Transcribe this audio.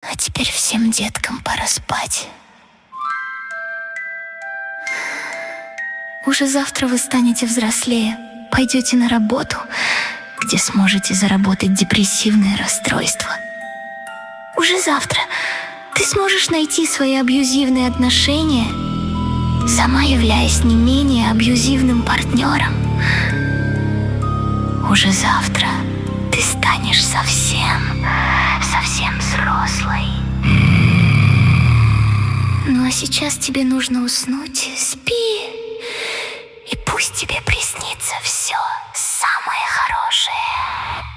А теперь всем деткам пора спать. Уже завтра вы станете взрослее, пойдете на работу, где сможете заработать депрессивное расстройство. Уже завтра ты сможешь найти свои абьюзивные отношения, сама являясь не менее абьюзивным партнером. Уже завтра ты станешь совсем взрослой. Ну а сейчас тебе нужно уснуть. Спи, и пусть тебе приснится все самое хорошее.